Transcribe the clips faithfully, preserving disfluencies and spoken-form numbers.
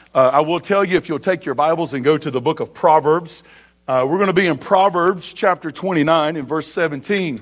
Uh, I will tell you, if you'll take your Bibles and go to the book of Proverbs, uh, we're going to be in Proverbs chapter twenty-nine and verse seventeen.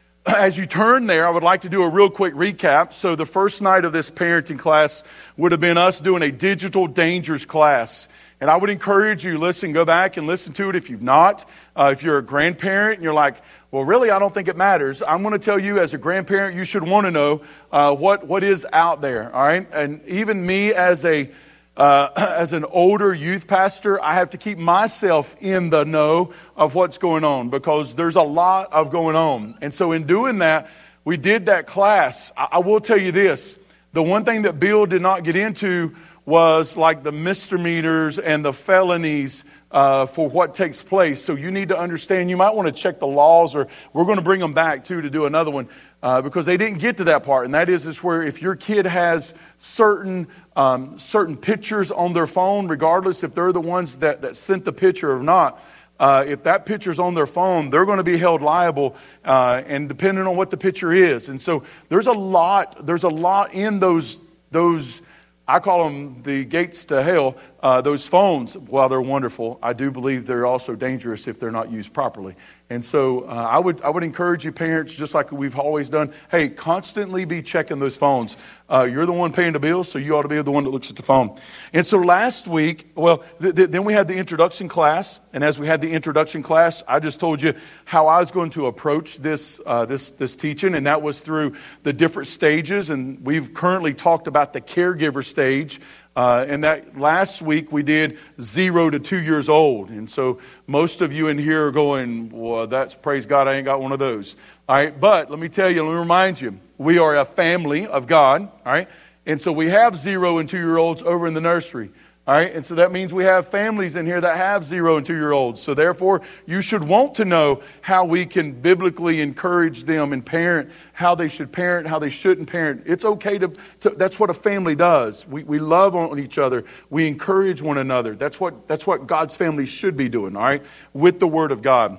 As you turn there, I would like to do a real quick recap. So the first night of this parenting class would have been us doing a digital dangers class. And I would encourage you, listen, go back and listen to it if you've not. Uh, if you're a grandparent and you're like, well, really, I don't think it matters. I'm going to tell you as a grandparent, you should want to know uh, what, what is out there, all right? And even me as a uh, as an older youth pastor, I have to keep myself in the know of what's going on because there's a lot of going on. And so in doing that, we did that class. I, I will tell you this. The one thing that Bill did not get into was like the misdemeanors and the felonies uh, for what takes place. So you need to understand, you might want to check the laws, or we're going to bring them back too to do another one uh, because they didn't get to that part. And that is, is where if your kid has certain um, certain pictures on their phone, regardless if they're the ones that, that sent the picture or not, uh, if that picture's on their phone, they're going to be held liable uh, and depending on what the picture is. And so there's a lot, there's a lot in those those I call them the gates to hell. Uh, those phones, while they're wonderful, I do believe they're also dangerous if they're not used properly. And so uh, I would I would encourage you parents, just like we've always done, hey, constantly be checking those phones. Uh, you're the one paying the bills, so you ought to be the one that looks at the phone. And so last week, well, th- th- then we had the introduction class. And as we had the introduction class, I just told you how I was going to approach this uh, this this teaching. And that was through the different stages. And we've currently talked about the caregiver stage. Uh, and that last week we did zero to two years old. And so most of you in here are going, well, that's praise God, I ain't got one of those. All right. But let me tell you, let me remind you, we are a family of God. All right. And so we have zero and two year olds over in the nursery. All right. And so that means we have families in here that have zero and two year olds. So therefore, you should want to know how we can biblically encourage them and parent, how they should parent, how they shouldn't parent. It's okay to, to that's what a family does. We we love on each other. We encourage one another. That's what that's what God's family should be doing. All right. With the word of God.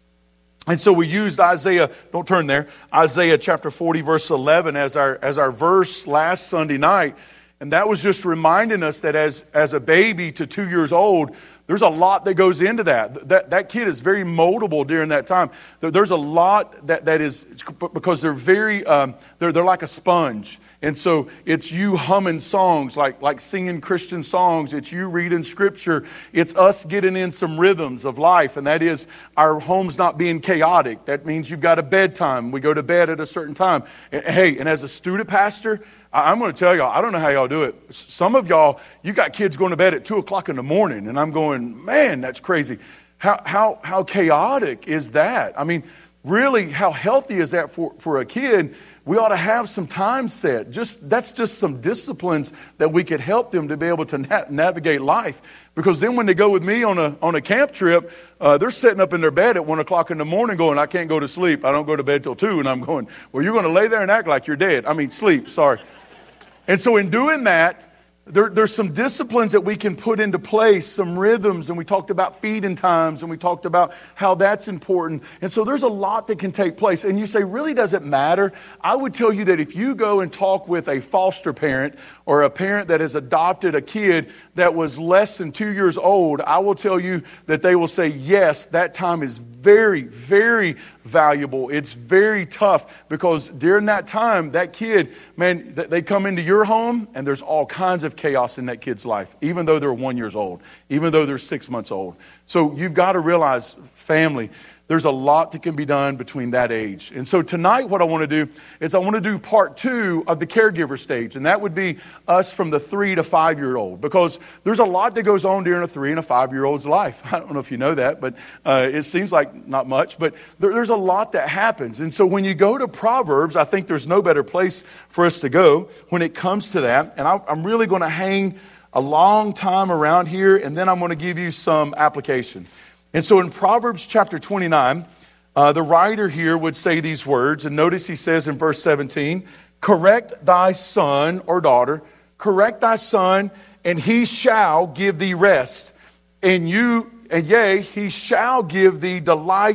And so we used Isaiah, don't turn there, Isaiah chapter forty, verse eleven as our as our verse last Sunday night. And that was just reminding us that as, as a baby to two years old, there's a lot that goes into that. That that kid is very moldable during that time. There, there's a lot that, that is, because they're very, um, they're, they're like a sponge. And so it's you humming songs, like, like singing Christian songs. It's you reading scripture. It's us getting in some rhythms of life. And that is our home's not being chaotic. That means you've got a bedtime. We go to bed at a certain time. And, hey, and as a student pastor, I'm going to tell y'all, I don't know how y'all do it. Some of y'all, you got kids going to bed at two o'clock in the morning. And I'm going, man, that's crazy. How how how chaotic is that? I mean, really, how healthy is that for, for a kid? We ought to have some time set. Just that's just some disciplines that we could help them to be able to na- navigate life. Because then when they go with me on a on a camp trip, uh, they're sitting up in their bed at one o'clock in the morning going, I can't go to sleep. I don't go to bed till two. And I'm going, well, you're going to lay there and act like you're dead. I mean, sleep, sorry. And so in doing that, There, there's some disciplines that we can put into place, some rhythms, and we talked about feeding times, and we talked about how that's important. And so there's a lot that can take place. And you say, really, does it matter? I would tell you that if you go and talk with a foster parent or a parent that has adopted a kid that was less than two years old, I will tell you that they will say, yes, that time is very, very valuable. It's very tough because during that time, that kid, man, they come into your home and there's all kinds of chaos in that kid's life, even though they're one years old, even though they're six months old. So you've got to realize, family, there's a lot that can be done between that age. And so tonight what I want to do is I want to do part two of the caregiver stage. And that would be us from the three to five year old. Because there's a lot that goes on during a three and a five year old's life. I don't know if you know that, but uh, it seems like not much. But there, there's a lot that happens. And so when you go to Proverbs, I think there's no better place for us to go when it comes to that. And I, I'm really going to hang a long time around here. And then I'm going to give you some application. And so in Proverbs chapter twenty-nine, uh, the writer here would say these words. And notice he says in verse seventeen, correct thy son or daughter, correct thy son, and he shall give thee rest. And you, and yea, he shall give thee delight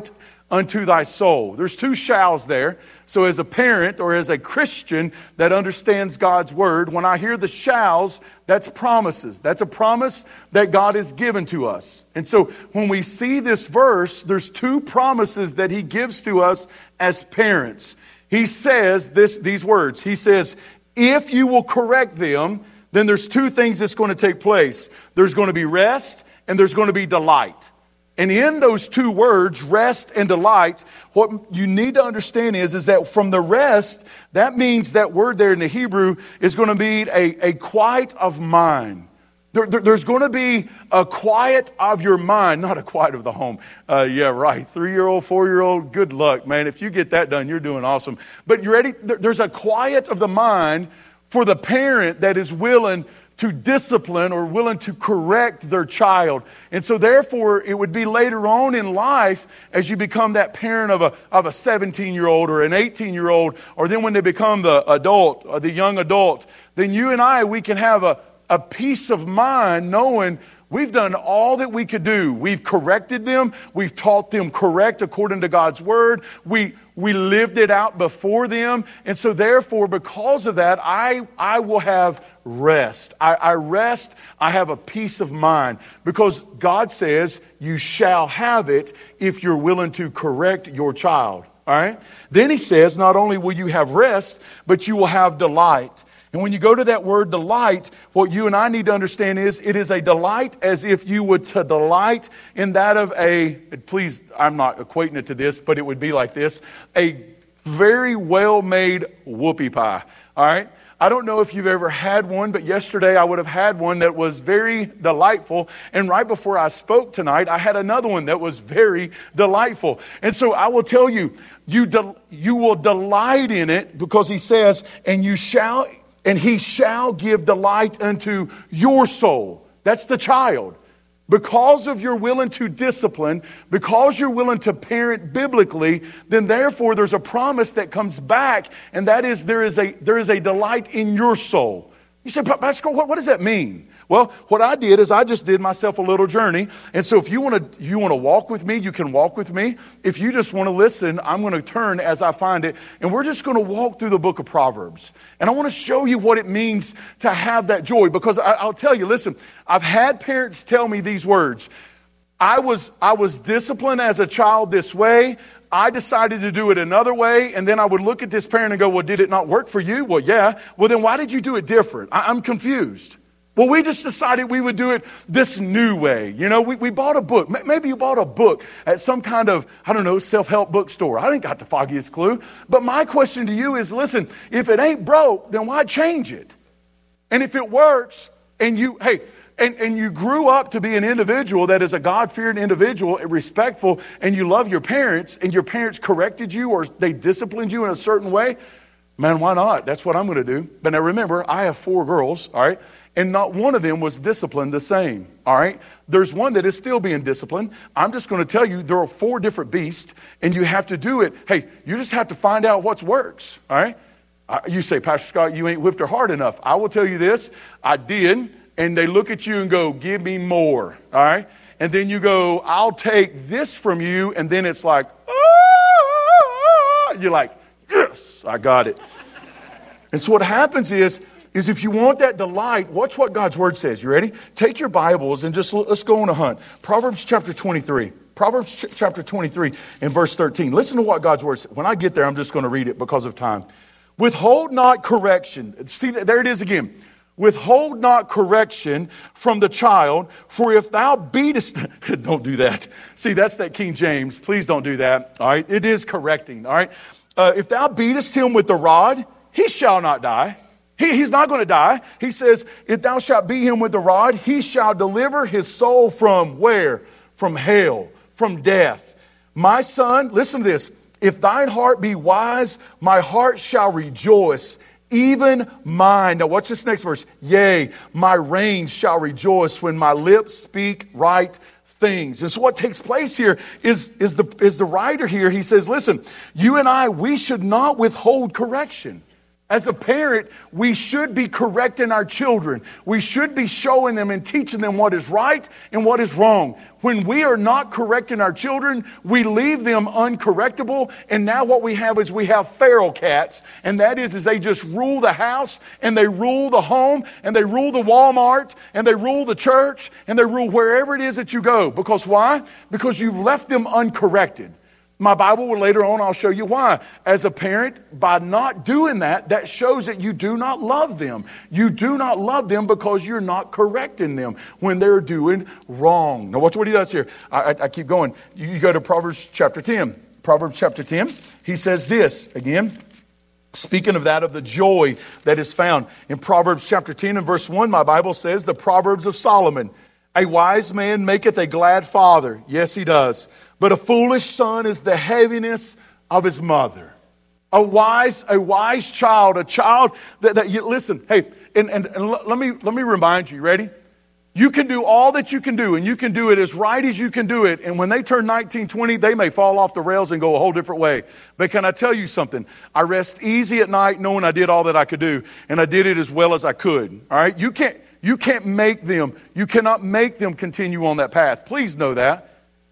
unto thy soul. There's two shalls there. So as a parent or as a Christian that understands God's word, when I hear the shalls, that's promises. That's a promise that God has given to us. And so when we see this verse, there's two promises that he gives to us as parents. He says this, these words. He says, if you will correct them, then there's two things that's going to take place. There's going to be rest and there's going to be delight. And in those two words, rest and delight, what you need to understand is, is that from the rest, that means that word there in the Hebrew is going to be a, a quiet of mind. There, there, there's going to be a quiet of your mind, not a quiet of the home. Uh, yeah, right. Three-year-old, four-year-old, good luck, man. If you get that done, you're doing awesome. But you ready? There, there's a quiet of the mind for the parent that is willing to discipline or willing to correct their child. And so therefore, it would be later on in life as you become that parent of a of a seventeen-year-old or an eighteen-year-old, or then when they become the adult, or the young adult, then you and I, we can have a, a peace of mind knowing we've done all that we could do. We've corrected them. We've taught them correct according to God's word. We we lived it out before them. And so therefore, because of that, I, I will have rest. I, I rest. I have a peace of mind because God says you shall have it if you're willing to correct your child. All right. Then he says, not only will you have rest, but you will have delight. And when you go to that word delight, what you and I need to understand is it is a delight as if you would to delight in that of a, please, I'm not equating it to this, but it would be like this, a very well-made whoopie pie. All right? I don't know if you've ever had one, but yesterday I would have had one that was very delightful. And right before I spoke tonight, I had another one that was very delightful. And so I will tell you, you, de- you will delight in it because he says, and you shall... And he shall give delight unto your soul. That's the child. Because of your willing to discipline, because you're willing to parent biblically, then therefore there's a promise that comes back, and that is there is a there is a delight in your soul. You say, Pastor, what, what does that mean? Well, what I did is I just did myself a little journey. And so if you want to you want to walk with me, you can walk with me. If you just want to listen, I'm going to turn as I find it. And we're just going to walk through the book of Proverbs. And I want to show you what it means to have that joy. Because I, I'll tell you, listen, I've had parents tell me these words. I was I was disciplined as a child this way. I decided to do it another way, and then I would look at this parent and go, well, did it not work for you? Well, yeah. Well, then why did you do it different? I- I'm confused. Well, we just decided we would do it this new way. You know, we, we bought a book. Maybe you bought a book at some kind of, I don't know, self-help bookstore. I ain't got the foggiest clue. But my question to you is, listen, if it ain't broke, then why change it? And if it works, and you, hey, And, and you grew up to be an individual that is a God-fearing individual, respectful, and you love your parents, and your parents corrected you or they disciplined you in a certain way, man, why not? That's what I'm going to do. But now remember, I have four girls, all right? And not one of them was disciplined the same, all right? There's one that is still being disciplined. I'm just going to tell you there are four different beasts, and you have to do it. Hey, you just have to find out what works, all right? Uh, you say, Pastor Scott, you ain't whipped her hard enough. I will tell you this, I did. And they look at you and go, give me more, all right? And then you go, I'll take this from you. And then it's like, ah! You're like, yes, I got it. And so what happens is, is if you want that delight, watch what God's word says. You ready? Take your Bibles and just let's go on a hunt. Proverbs chapter twenty-three. Proverbs ch- chapter twenty-three and verse thirteen. Listen to what God's word says. When I get there, I'm just going to read it because of time. Withhold not correction. See, there it is again. Withhold not correction from the child, for if thou beatest... Don't do that. See, that's that King James. Please don't do that. All right? It is correcting. All right? Uh, if thou beatest him with the rod, he shall not die. He, he's not going to die. He says, if thou shalt beat him with the rod, he shall deliver his soul from where? From hell, from death. My son, listen to this. If thine heart be wise, my heart shall rejoice. Even mine. Now watch this next verse. Yea, my reins shall rejoice when my lips speak right things. And so what takes place here is, is, the, is the writer here. He says, listen, you and I, we should not withhold correction. As a parent, we should be correcting our children. We should be showing them and teaching them what is right and what is wrong. When we are not correcting our children, we leave them uncorrectable. And now what we have is we have feral cats. And that is, is they just rule the house and they rule the home and they rule the Walmart and they rule the church and they rule wherever it is that you go. Because why? Because you've left them uncorrected. My Bible will later on, I'll show you why. As a parent, by not doing that, that shows that you do not love them. You do not love them because you're not correcting them when they're doing wrong. Now watch what he does here. I, I, I keep going. You, you go to Proverbs chapter ten. Proverbs chapter ten, he says this, again, speaking of that, of the joy that is found. In Proverbs chapter ten and verse one, my Bible says, the Proverbs of Solomon. A wise man maketh a glad father. Yes, he does. But a foolish son is the heaviness of his mother. A wise, a wise child, a child that, that you listen, hey, and, and, and let me let me remind you, ready? You can do all that you can do, and you can do it as right as you can do it. And when they turn nineteen, twenty, they may fall off the rails and go a whole different way. But can I tell you something? I rest easy at night knowing I did all that I could do, and I did it as well as I could. All right? You can't You can't make them, you cannot make them continue on that path. Please know that.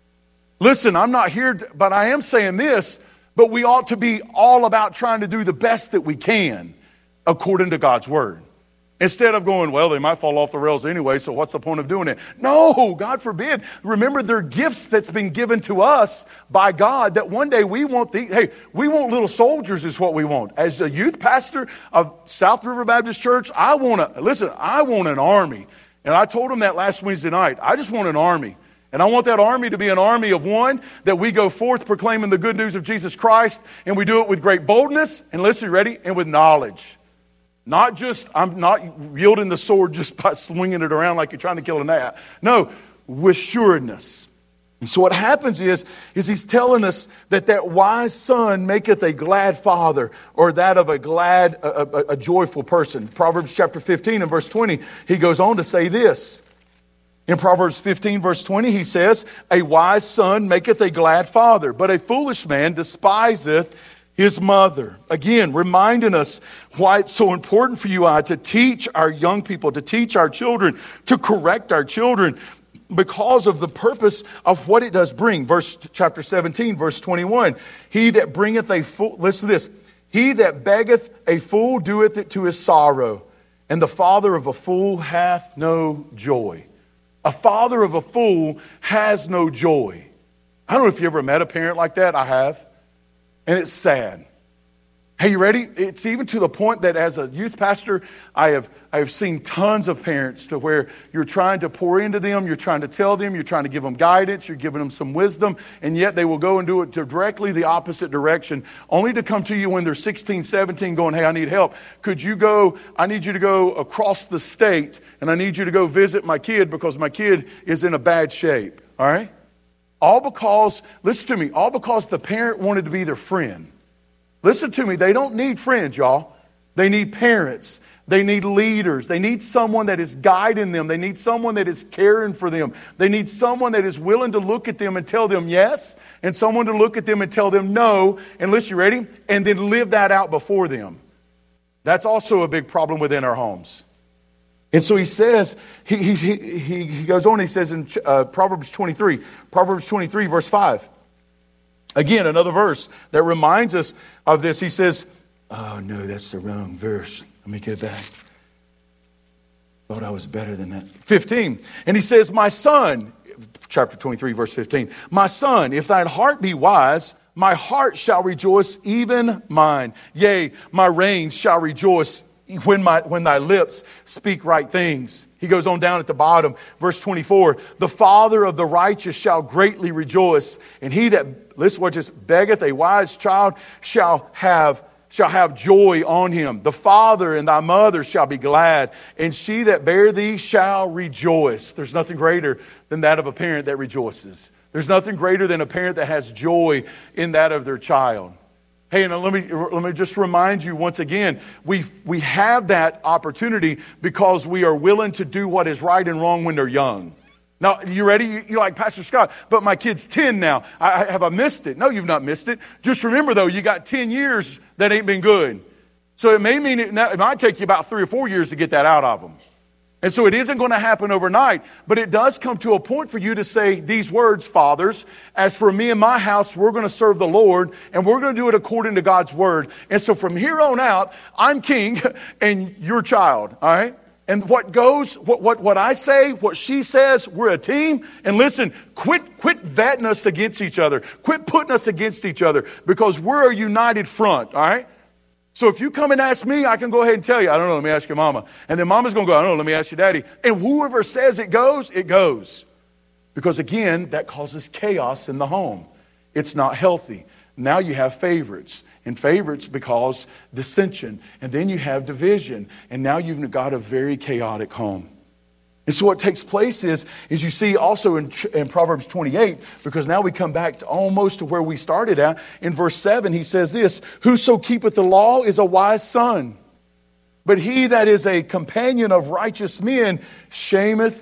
Listen, I'm not here, to, but I am saying this, but we ought to be all about trying to do the best that we can according to God's word. Instead of going, well, they might fall off the rails anyway, so what's the point of doing it? No, God forbid. Remember, they're gifts that's been given to us by God that one day we want the, hey, we want little soldiers is what we want. As a youth pastor of South River Baptist Church, I want to, listen, I want an army. And I told them that last Wednesday night. I just want an army. And I want that army to be an army of one, that we go forth proclaiming the good news of Jesus Christ, and we do it with great boldness, and listen, ready, and with knowledge. Not just, I'm not wielding the sword just by swinging it around like you're trying to kill a gnat. No, with sureness. And so what happens is, is he's telling us that that wise son maketh a glad father, or that of a glad, a, a, a joyful person. Proverbs chapter fifteen and verse twenty, he goes on to say this. In Proverbs fifteen verse twenty, he says, a wise son maketh a glad father, but a foolish man despiseth his mother. Again, reminding us why it's so important for you and I to teach our young people, to teach our children, to correct our children, because of the purpose of what it does bring. Verse chapter seventeen, verse twenty-one. He that bringeth a fool, listen to this. He that beggeth a fool doeth it to his sorrow, and the father of a fool hath no joy. A father of a fool has no joy. I don't know if you ever met a parent like that. I have. And it's sad. Hey, you ready? It's even to the point that as a youth pastor, I have I have seen tons of parents to where you're trying to pour into them, you're trying to tell them, you're trying to give them guidance, you're giving them some wisdom, and yet they will go and do it directly the opposite direction, only to come to you when they're sixteen, seventeen going, hey, I need help. Could you go, I need you to go across the state, and I need you to go visit my kid because my kid is in a bad shape, all right? All because, listen to me, all because the parent wanted to be their friend. Listen to me, they don't need friends, y'all. They need parents. They need leaders. They need someone that is guiding them. They need someone that is caring for them. They need someone that is willing to look at them and tell them yes, and someone to look at them and tell them no. And listen, you ready? And then live that out before them. That's also a big problem within our homes. And so he says, he, he, he, he goes on, he says in uh, Proverbs twenty-three, Proverbs twenty-three, verse five. Again, another verse that reminds us of this. He says, oh no, that's the wrong verse. Let me get back. Thought I was better than that. fifteen. And he says, my son, chapter twenty-three, verse fifteen. My son, if thine heart be wise, my heart shall rejoice, even mine. Yea, my reins shall rejoice when my when thy lips speak right things. He goes on down at the bottom, verse twenty-four. The father of the righteous shall greatly rejoice, and he that, listen what just beggeth a wise child shall have shall have joy on him. The father and thy mother shall be glad, and she that bare thee shall rejoice. There's nothing greater than that of a parent that rejoices. There's nothing greater than a parent that has joy in that of their child. Hey, and let me let me just remind you once again, we we have that opportunity because we are willing to do what is right and wrong when they're young. Now, you ready? You're like, Pastor Scott, but my kid's ten now. I, have I missed it? No, you've not missed it. Just remember, though, you got ten years that ain't been good. So it may mean it, it might take you about three or four years to get that out of them. And so it isn't going to happen overnight, but it does come to a point for you to say these words, fathers, as for me and my house, we're going to serve the Lord, and we're going to do it according to God's word. And so from here on out, I'm king and you're child, all right? And what goes, what, what, what I say, what she says, we're a team. And listen, quit, quit vetting us against each other. Quit putting us against each other, because we're a united front, all right? So if you come and ask me, I can go ahead and tell you, I don't know, let me ask your mama. And then mama's going to go, I don't know, let me ask your daddy. And whoever says it goes, it goes. Because again, that causes chaos in the home. It's not healthy. Now you have favorites. And favorites because dissension. And then you have division. And now you've got a very chaotic home. And so what takes place is, is you see also in, in Proverbs twenty-eight, because now we come back to almost to where we started at. In verse seven, he says this, whoso keepeth the law is a wise son, but he that is a companion of righteous men shameth,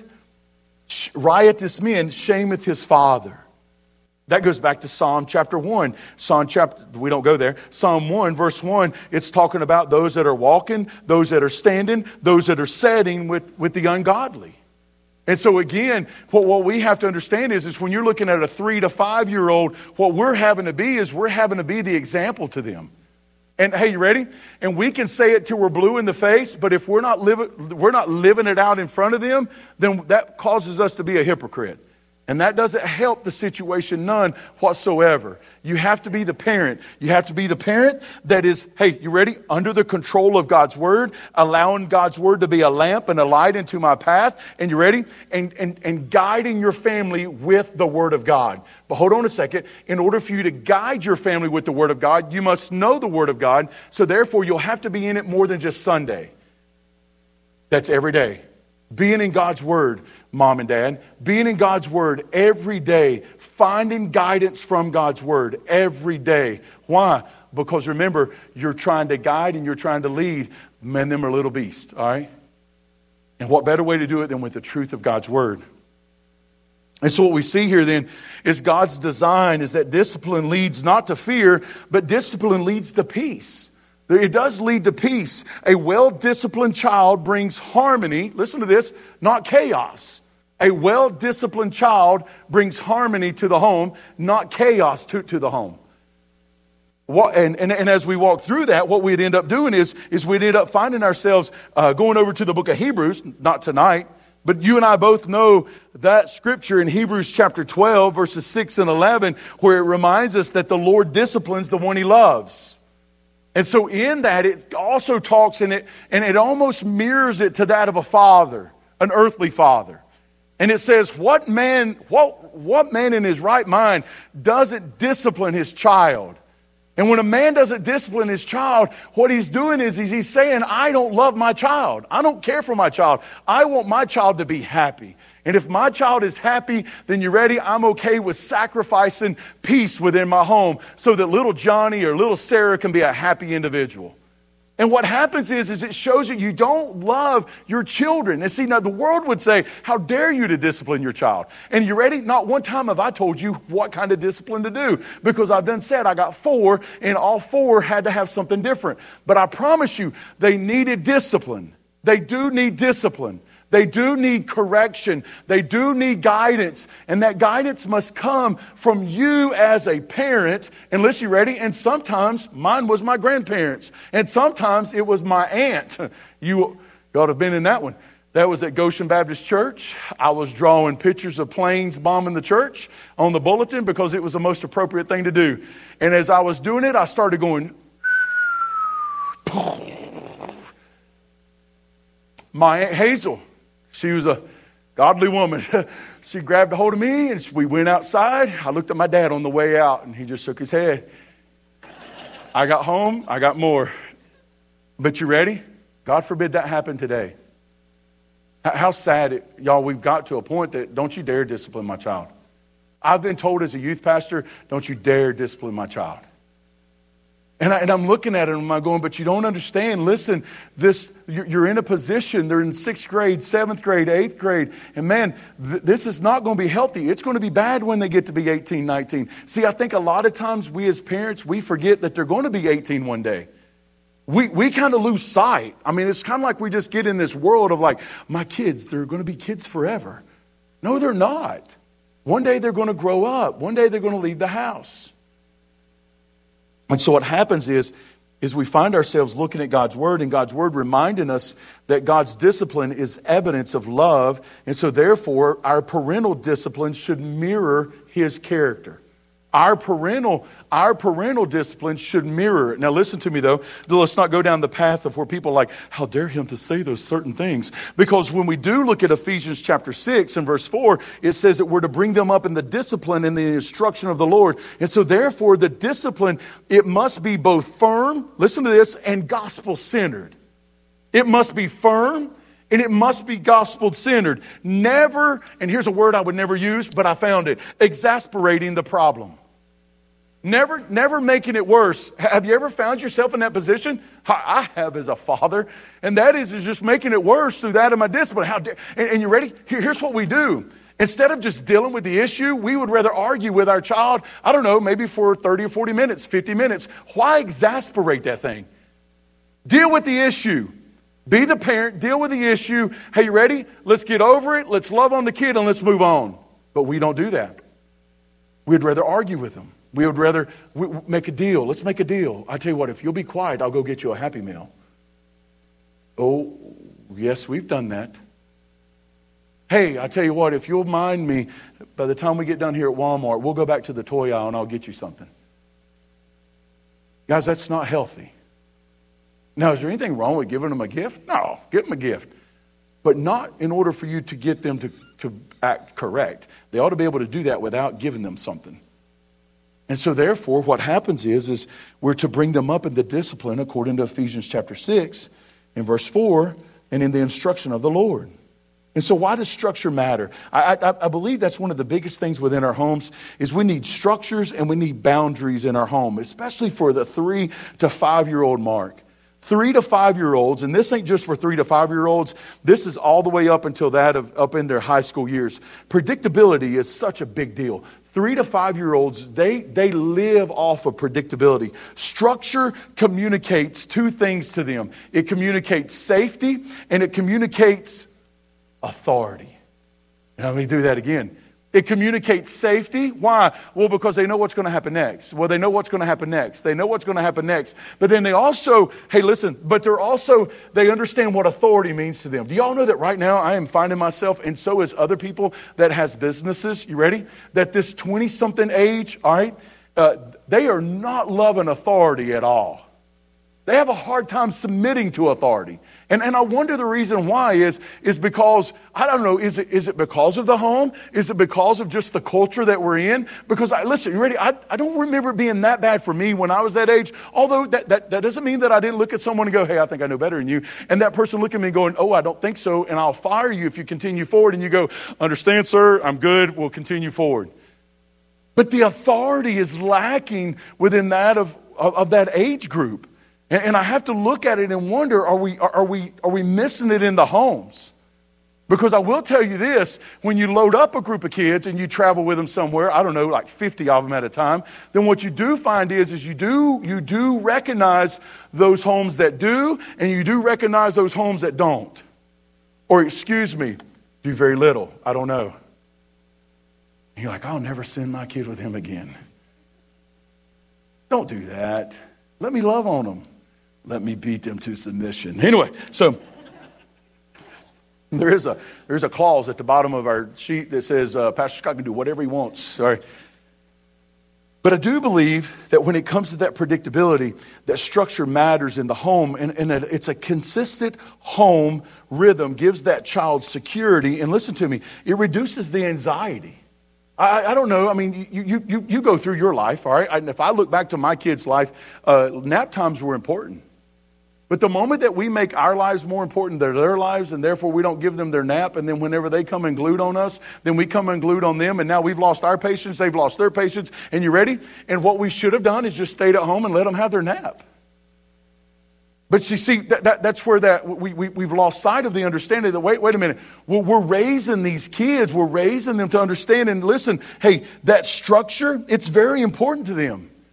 riotous men shameth his father. That goes back to Psalm chapter one. Psalm chapter, we don't go there. Psalm one, verse one, it's talking about those that are walking, those that are standing, those that are sitting with, with the ungodly. And so again, what, what we have to understand is, is when you're looking at a three to five year old, what we're having to be is we're having to be the example to them. And hey, you ready? And we can say it till we're blue in the face, but if we're not living, we're not living it out in front of them, then that causes us to be a hypocrite. And that doesn't help the situation none whatsoever. You have to be the parent. You have to be the parent that is, hey, you ready? Under the control of God's word, allowing God's word to be a lamp and a light into my path. And you ready? And, and, and guiding your family with the word of God. But hold on a second. In order for you to guide your family with the word of God, you must know the word of God. So therefore, you'll have to be in it more than just Sunday. That's every day. Being in God's word, mom and dad. Being in God's word every day. Finding guidance from God's word every day. Why? Because remember, you're trying to guide and you're trying to lead. Man, them are little beasts, all right? And what better way to do it than with the truth of God's word? And so what we see here then is God's design is that discipline leads not to fear, but discipline leads to peace. It does lead to peace. A well-disciplined child brings harmony. Listen to this, not chaos. A well-disciplined child brings harmony to the home, not chaos to, to the home. What, and, and, and as we walk through that, what we'd end up doing is, is we'd end up finding ourselves uh, going over to the book of Hebrews, not tonight, but you and I both know that scripture in Hebrews chapter twelve, verses six and eleven, where it reminds us that the Lord disciplines the one he loves. And so in that, it also talks in it, and it almost mirrors it to that of a father, an earthly father. And it says, what man, what, what man in his right mind doesn't discipline his child? And when a man doesn't discipline his child, what he's doing is he's, he's saying, I don't love my child. I don't care for my child. I want my child to be happy. And if my child is happy, then you're ready. I'm okay with sacrificing peace within my home so that little Johnny or little Sarah can be a happy individual. And what happens is, is it shows you you don't love your children. And see, now the world would say, how dare you to discipline your child? And you ready? Not one time have I told you what kind of discipline to do, because I've done said I got four and all four had to have something different. But I promise you, they needed discipline. They do need discipline. They do need correction. They do need guidance. And that guidance must come from you as a parent. And listen, you ready? And sometimes mine was my grandparents. And sometimes it was my aunt. You, you ought to have been in that one. That was at Goshen Baptist Church. I was drawing pictures of planes bombing the church on the bulletin because it was the most appropriate thing to do. And as I was doing it, I started going... My Aunt Hazel, she was a godly woman. She grabbed a hold of me and we went outside. I looked at my dad on the way out and he just shook his head. I got home, I got more. But you ready? God forbid that happened today. How sad, it, y'all, we've got to a point that don't you dare discipline my child. I've been told as a youth pastor, don't you dare discipline my child. And, I, and I'm looking at it and I'm going, but you don't understand. Listen, this you're, you're in a position. They're in sixth grade, seventh grade, eighth grade. And man, th- this is not going to be healthy. It's going to be bad when they get to be eighteen, nineteen. See, I think a lot of times we as parents, we forget that they're going to be eighteen one day. we, we kind of lose sight. I mean, it's kind of like we just get in this world of like, my kids, they're going to be kids forever. No, they're not. One day they're going to grow up. One day they're going to leave the house. And so what happens is, is we find ourselves looking at God's word, and God's word reminding us that God's discipline is evidence of love. And so therefore, our parental discipline should mirror his character. Our parental, our parental discipline should mirror it. Now listen to me though. Let's not go down the path of where people are like, how dare him to say those certain things? Because when we do look at Ephesians chapter six and verse four, it says that we're to bring them up in the discipline and the instruction of the Lord. And so therefore the discipline, it must be both firm, listen to this, and gospel-centered. It must be firm and it must be gospel-centered. Never, and here's a word I would never use, but I found it, exasperating the problem. Never, never making it worse. Have you ever found yourself in that position? I have as a father. And that is, is just making it worse through that of my discipline. How dare, and, and you ready? Here, here's what we do. Instead of just dealing with the issue, we would rather argue with our child, I don't know, maybe for thirty or forty minutes, fifty minutes. Why exasperate that thing? Deal with the issue. Be the parent, deal with the issue. Hey, you ready? Let's get over it. Let's love on the kid and let's move on. But we don't do that. We'd rather argue with them. We would rather make a deal. Let's make a deal. I tell you what, if you'll be quiet, I'll go get you a Happy Meal. Oh, yes, we've done that. Hey, I tell you what, if you'll mind me, by the time we get done here at Walmart, we'll go back to the toy aisle and I'll get you something. Guys, that's not healthy. Now, is there anything wrong with giving them a gift? No, give them a gift. But not in order for you to get them to, to act correct. They ought to be able to do that without giving them something. And so therefore, what happens is, is we're to bring them up in the discipline according to Ephesians chapter six and verse four and in the instruction of the Lord. And so why does structure matter? I, I, I believe that's one of the biggest things within our homes is we need structures and we need boundaries in our home, especially for the three to five-year-old mark. Three to five-year-olds, and this ain't just for three to five-year-olds, this is all the way up until that of up in their high school years. Predictability is such a big deal. Three to five-year-olds, they, they live off of predictability. Structure communicates two things to them. It communicates safety and it communicates authority. Now let me do that again. It communicates safety. Why? Well, because they know what's going to happen next. Well, they know what's going to happen next. They know what's going to happen next. But then they also, hey, listen, but they're also, they understand what authority means to them. Do y'all know that right now I am finding myself, and so is other people that has businesses, you ready? That this twenty-something age, all right, uh, they are not loving authority at all. They have a hard time submitting to authority. And, and I wonder the reason why is, is because, I don't know, is it, is it because of the home? Is it because of just the culture that we're in? Because, I, listen, you ready? I, I don't remember it being that bad for me when I was that age. Although that, that, that doesn't mean that I didn't look at someone and go, hey, I think I know better than you. And that person look at me going, oh, I don't think so. And I'll fire you if you continue forward. And you go, understand, sir, I'm good. We'll continue forward. But the authority is lacking within that of, of, of that age group. And I have to look at it and wonder, are we, are we, are we missing it in the homes? Because I will tell you this, when you load up a group of kids and you travel with them somewhere, I don't know, like fifty of them at a time, then what you do find is, is you do, you do recognize those homes that do, and you do recognize those homes that don't. Or excuse me, do very little, I don't know. And you're like, I'll never send my kid with him again. Don't do that. Let me love on them. Let me beat them to submission. Anyway, so there is a there's a clause at the bottom of our sheet that says uh, Pastor Scott can do whatever he wants. Sorry. But I do believe that when it comes to that predictability, that structure matters in the home. And, and it's a consistent home rhythm, gives that child security. And listen to me, it reduces the anxiety. I, I don't know. I mean, you, you, you, you go through your life, all right? And if I look back to my kids' life, uh, nap times were important. But the moment that we make our lives more important than their lives, and therefore we don't give them their nap, and then whenever they come unglued on us, then we come unglued on them, and now we've lost our patience, they've lost their patience, and you ready? And what we should have done is just stayed at home and let them have their nap. But you see, that, that, that's where that we, we, we've lost sight of the understanding that, wait, wait a minute, well, we're raising these kids, we're raising them to understand and listen, hey, that structure, it's very important to them.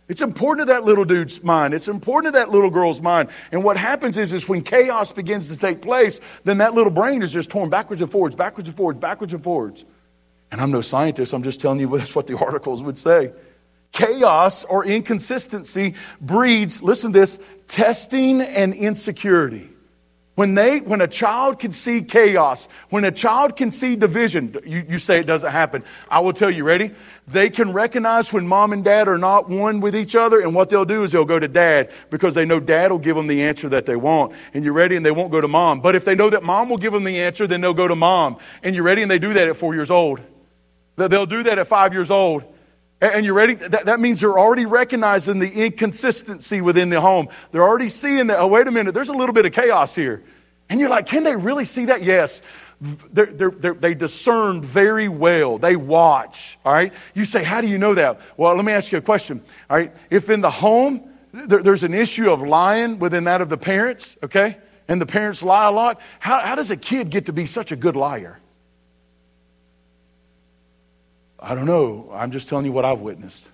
It's important to that little dude's mind. It's important to that little girl's mind. And what happens is, is when chaos begins to take place, then that little brain is just torn backwards and forwards, backwards and forwards, backwards and forwards. And I'm no scientist. I'm just telling you that's what the articles would say. Chaos or inconsistency breeds, listen to this, testing and insecurity. When they, when a child can see chaos, when a child can see division, you, you say it doesn't happen. I will tell you, ready? They can recognize when mom and dad are not one with each other, and what they'll do is they'll go to dad because they know dad will give them the answer that they want. And you're ready, and they won't go to mom. But if they know that mom will give them the answer, then they'll go to mom. And you're ready, and they do that at four years old. They'll do that at five years old. And you're ready? That, that means they're already recognizing the inconsistency within the home. They're already seeing that, oh, wait a minute, there's a little bit of chaos here. And you're like, can they really see that? Yes. They're, they're, they're, they discern very well. They watch, all right? You say, how do you know that? Well, let me ask you a question, all right? If in the home, there, there's an issue of lying within that of the parents, okay? And the parents lie a lot, how, how does a kid get to be such a good liar? I don't know. I'm just telling you what I've witnessed.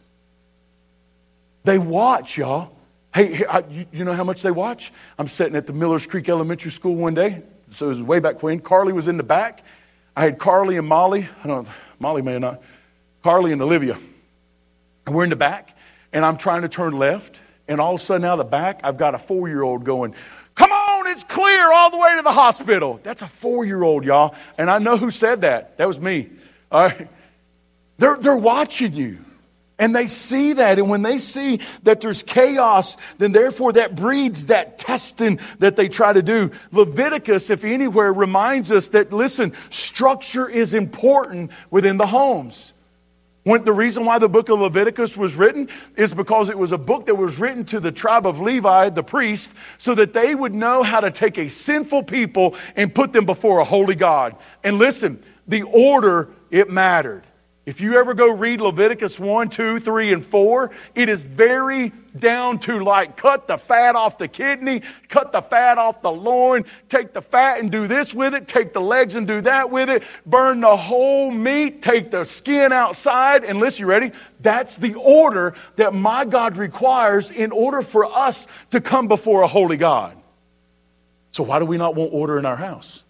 They watch, y'all. Hey, hey I, you, you know how much they watch? I'm sitting at the Millers Creek Elementary School one day. So it was way back when. Carly was in the back. I had Carly and Molly. I don't know. Molly may not. Carly and Olivia. And we're in the back. And I'm trying to turn left. And all of a sudden out of the back, I've got a four-year-old going, come on, it's clear all the way to the hospital. That's a four-year-old, y'all. And I know who said that. That was me. All right. They're, they're watching you. And they see that. And when they see that there's chaos, then therefore that breeds that testing that they try to do. Leviticus, if anywhere, reminds us that, listen, structure is important within the homes. When, the reason why the book of Leviticus was written is because it was a book that was written to the tribe of Levi, the priest, so that they would know how to take a sinful people and put them before a holy God. And listen, the order, it mattered. If you ever go read Leviticus one, two, three, and four, it is very down to like cut the fat off the kidney, cut the fat off the loin, take the fat and do this with it, take the legs and do that with it, burn the whole meat, take the skin outside. And listen, you ready? That's the order that my God requires in order for us to come before a holy God. So why do we not want order in our house?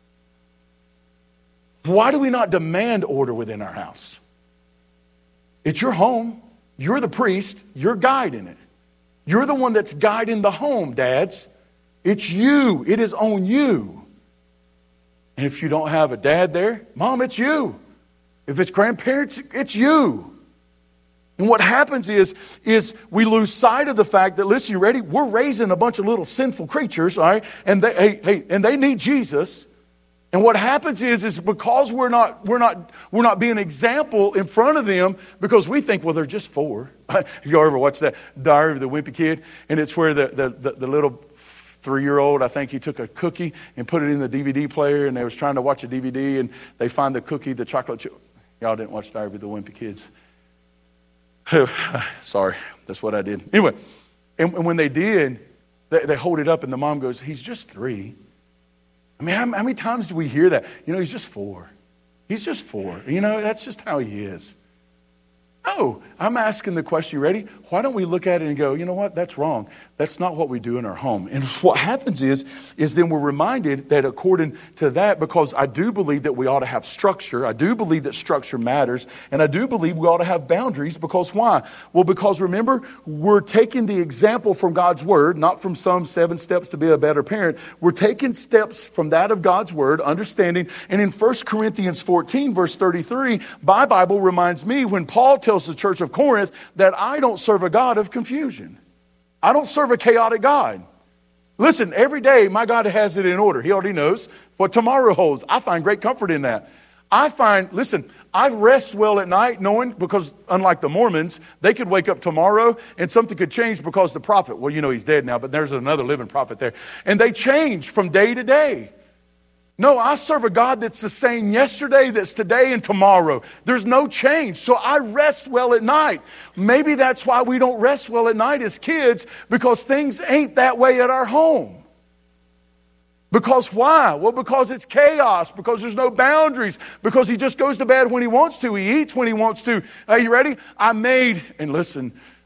Why do we not demand order within our house? It's your home. You're the priest. You're guiding it. You're the one that's guiding the home, dads. It's you. It is on you. And if you don't have a dad there, mom, it's you. If it's grandparents, it's you. And what happens is, is we lose sight of the fact that, listen, you ready? We're raising a bunch of little sinful creatures, all right? And they, hey, hey, and they need Jesus. And what happens is, is because we're not, we're not, we're not being an example in front of them because we think, well, they're just four. If y'all ever watched that Diary of the Wimpy Kid, and it's where the, the, the, the little three-year-old, I think he took a cookie and put it in the D V D player, and they was trying to watch a D V D, and they find the cookie, the chocolate chip. Y'all didn't watch Diary of the Wimpy Kids. Sorry, that's what I did. Anyway, and, and when they did, they, they hold it up, and the mom goes, he's just three. I mean, how, how many times do we hear that? You know, he's just four. He's just four. You know, that's just how he is. No, I'm asking the question, you ready? Why don't we look at it and go, you know what, that's wrong. That's not what we do in our home. And what happens is, is then we're reminded that according to that, because I do believe that we ought to have structure. I do believe that structure matters. And I do believe we ought to have boundaries because why? Well, because remember, we're taking the example from God's word, not from some seven steps to be a better parent. We're taking steps from that of God's word, understanding. And in First Corinthians fourteen, verse thirty-three, my Bible reminds me when Paul tells tells the church of Corinth that I don't serve a God of confusion. I don't serve a chaotic God. Listen, every day my God has it in order. He already knows what tomorrow holds. I find great comfort in that. I find, listen, I rest well at night knowing, because unlike the Mormons, they could wake up tomorrow and something could change because the prophet, well, you know, he's dead now, but there's another living prophet there. And they change from day to day. No, I serve a God that's the same yesterday, that's today, and tomorrow. There's no change. So I rest well at night. Maybe that's why we don't rest well at night as kids, because things ain't that way at our home. Because why? Well, because it's chaos, because there's no boundaries, because he just goes to bed when he wants to. He eats when he wants to. Are you ready? I made, and listen,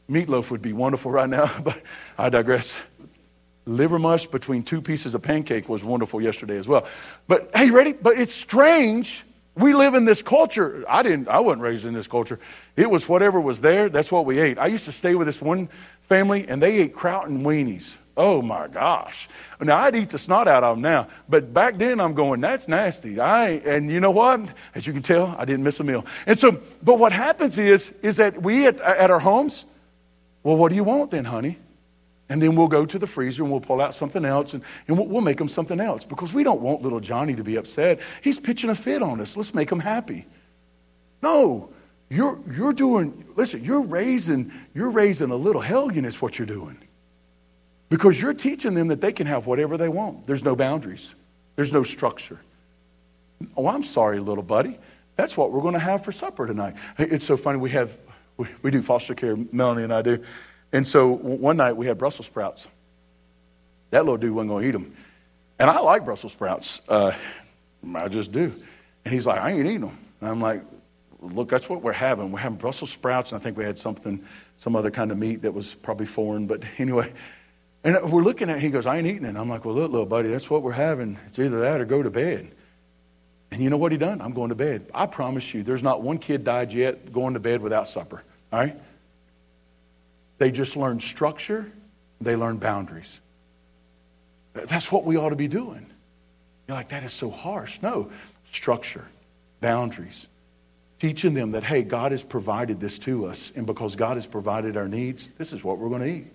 Meatloaf would be wonderful right now, but I digress. Liver mush between two pieces of pancake was wonderful yesterday as well. But hey, ready? But it's strange. We live in this culture. I didn't, I wasn't raised in this culture. It was whatever was there, that's what we ate. I used to stay with this one family and they ate kraut and weenies. Oh my gosh. Now I'd eat the snot out of them now, but back then I'm going, that's nasty. I and you know what? As you can tell, I didn't miss a meal. And so, but what happens is, is that we at, at our homes, well, what do you want then, honey? And then we'll go to the freezer and we'll pull out something else and, and we'll, we'll make them something else because we don't want little Johnny to be upset. He's pitching a fit on us. Let's make him happy. No, you're you're doing, listen, you're raising, you're raising a little hellion is what you're doing. Because you're teaching them that they can have whatever they want. There's no boundaries. There's no structure. Oh, I'm sorry, little buddy. That's what we're going to have for supper tonight. Hey, it's so funny. We have, we, we do foster care, Melanie and I do. And so one night we had Brussels sprouts. That little dude wasn't going to eat them. And I like Brussels sprouts. Uh, I just do. And he's like, I ain't eating them. And I'm like, look, that's what we're having. We're having Brussels sprouts. And I think we had something, some other kind of meat that was probably foreign. But anyway, and we're looking at it. He goes, I ain't eating it. And I'm like, well, look, little buddy, that's what we're having. It's either that or go to bed. And you know what he done? I'm going to bed. I promise you, there's not one kid died yet going to bed without supper. All right? They just learn structure. They learn boundaries. That's what we ought to be doing. You're like, that is so harsh. No, structure, boundaries. Teaching them that, hey, God has provided this to us. And because God has provided our needs, this is what we're going to eat.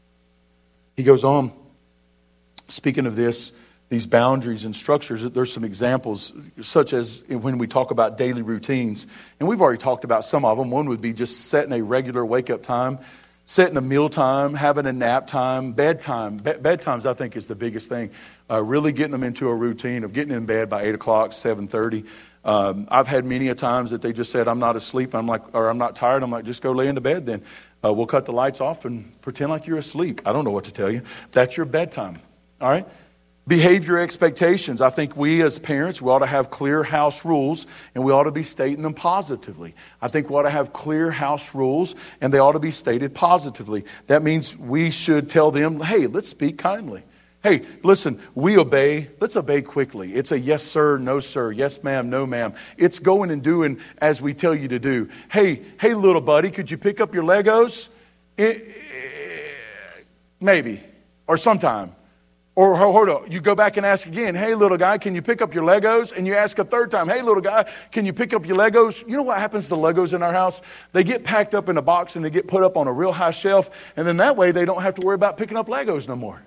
He goes on, speaking of this, these boundaries and structures, there's some examples, such as when we talk about daily routines. And we've already talked about some of them. One would be just setting a regular wake-up time, setting a meal time, having a nap time, bedtime. Be- bedtimes, I think, is the biggest thing. Uh, really getting them into a routine of getting in bed by eight o'clock, seven thirty. Um, I've had many a times that they just said, I'm not asleep. I'm like, or I'm not tired. I'm like, just go lay into bed then. Uh, we'll cut the lights off and pretend like you're asleep. I don't know what to tell you. That's your bedtime. All right? Behavior expectations. I think we as parents, we ought to have clear house rules and we ought to be stating them positively. I think we ought to have clear house rules and they ought to be stated positively. That means we should tell them, hey, let's speak kindly. Hey, listen, we obey. Let's obey quickly. It's a yes, sir, no, sir. Yes, ma'am, no, ma'am. It's going and doing as we tell you to do. Hey, hey, little buddy, could you pick up your Legos? It, it, maybe, or sometime. Or hold on, you go back and ask again, hey, little guy, can you pick up your Legos? And you ask a third time, hey, little guy, can you pick up your Legos? You know what happens to Legos in our house? They get packed up in a box and they get put up on a real high shelf. And then that way they don't have to worry about picking up Legos no more.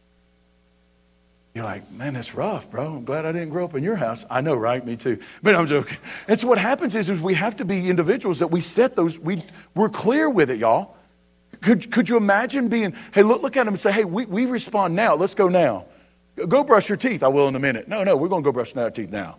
You're like, man, that's rough, bro. I'm glad I didn't grow up in your house. I know, right? Me too. But I'm joking. And so what happens is, is we have to be individuals that we set those, we, we're clear with it, y'all. Could, could you imagine being, hey, look, look at them and say, hey, we, we respond now. Let's go now. Go brush your teeth. I will in a minute. No, no, we're going to go brush our teeth now.